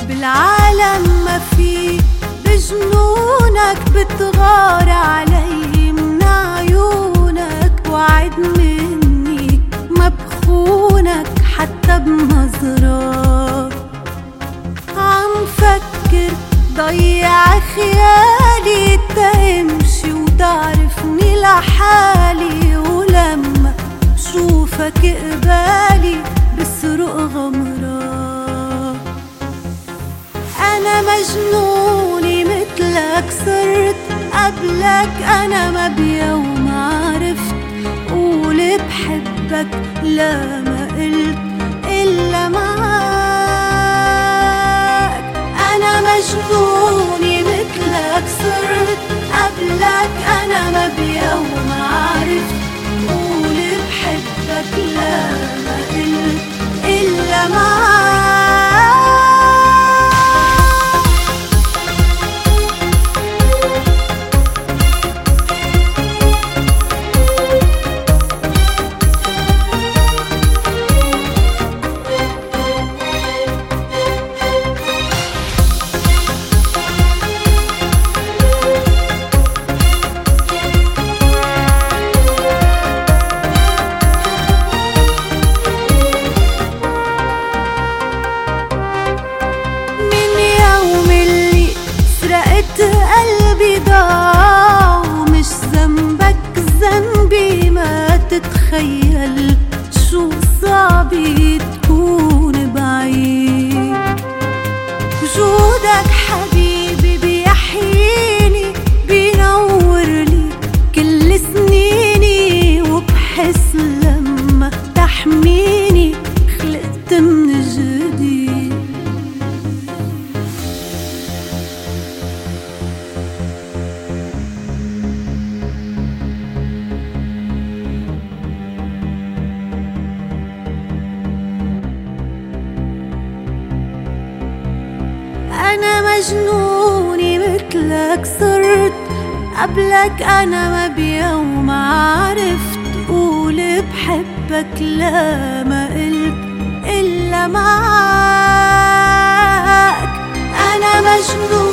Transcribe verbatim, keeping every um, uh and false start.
بالعالم ما في بجنونك بتغار علي من عيونك، وعد مني ما بخونك حتى بنظرة. عم فكر ضيع خيالي تمشي وتعرفني لحالي، ولما شوفك قبالي بسرق غمرة. أنا مجنوني مثلك صرت قبلك، أنا ما بيوم عرفت قول بحبك لا ما قلت إلا معاك. أنا مجنوني مثلك صرت قبلك، أنا ما بيوم عرفت قول بحبك لا ما قلت إلا معاك. قلبي ضاع ومش ذنبك ذنبي، ما تتخيل شو صعب تكون بعيد. وجودك حبيبي بيحييني بينورلي كل سنيني، وبحس لما تحميني خلقت من جديد. أنا مجنوني مثلك صرت قبلك، أنا ما بيوم عرفت قول بحبك لا ما قلت إلا معاك. أنا مجنوني